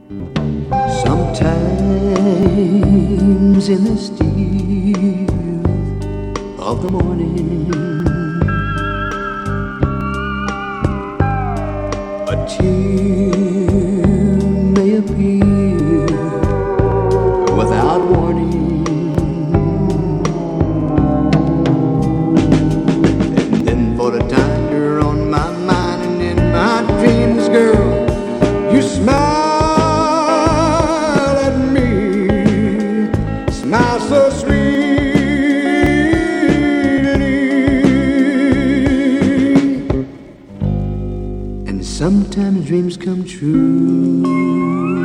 Sometimes in the still of the morning, a tear may appear without warning, and then for the time you're on my mind, and in my dreams, girl, you smile at me, smile so sweetly, and sometimes dreams come true.